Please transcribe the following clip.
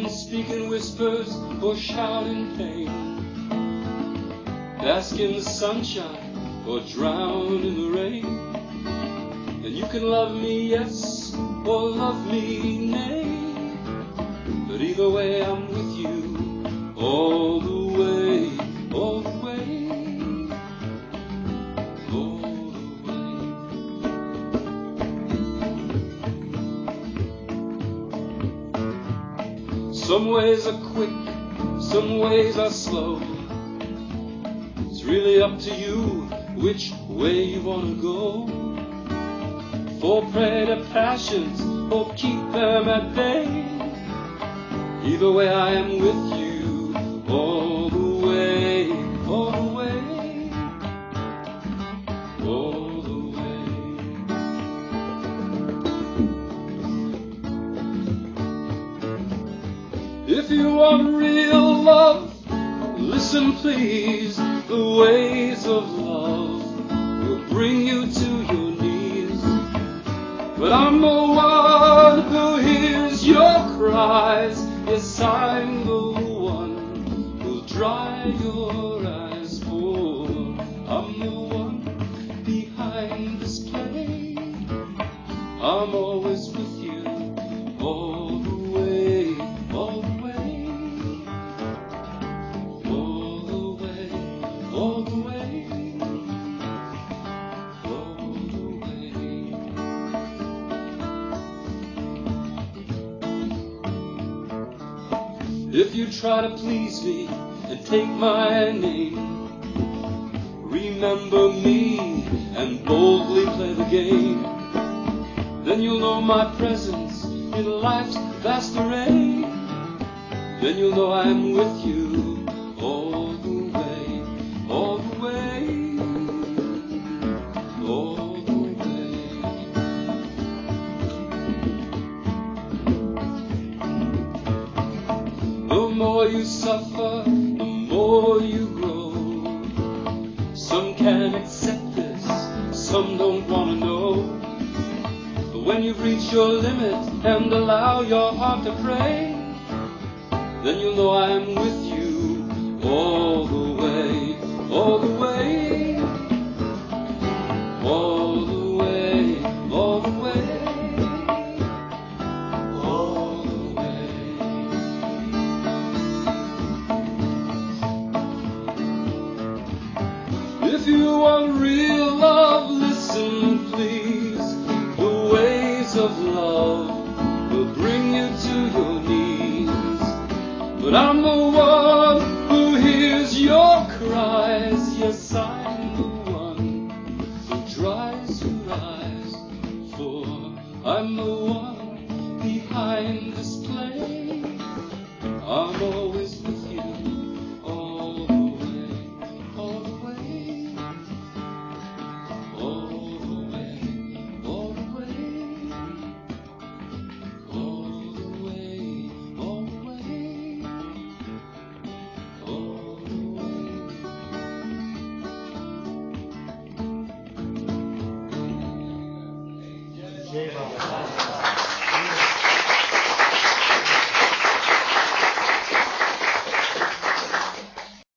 speak in whispers or shout in pain, bask in the sunshine or drown in the rain. And you can love me, yes, or love me, nay, but either way I'm with you all the way, all the way, all the way. Some ways are quick, some ways are slow. It's really up to you which way you want to go. Fall prey to passions or keep them at bay. Either way I am with you all the way, all the way, all the way. If you want real love, listen please. The ways of love will bring you to your knees. But I'm the one who hears your cries. Yes, I'm the one who'll dry your eyes. For I'm the one behind this play. I'm always with you all the way, all the way, all the way, all the way. If you try to please me and take my name, remember me and boldly play the game. Then you'll know my presence in life's vast array. Then you'll know I'm with you all the way, all the way, all the way. The more you suffer, the more you grow. Some can accept this, some don't want to know. But when you've reached your limit and allow your heart to pray, then you'll know I'm with you all the way, all the way, all the way, all the way, all the way. If you want real love, listen please. The ways of love will bring you to your knees. But I'm the one who hears your cries. Yes, I'm the one who dries your eyes. For I'm the one behind this play. I'm always with you all the way, all the way, all the way, all the way, all the way, all the way.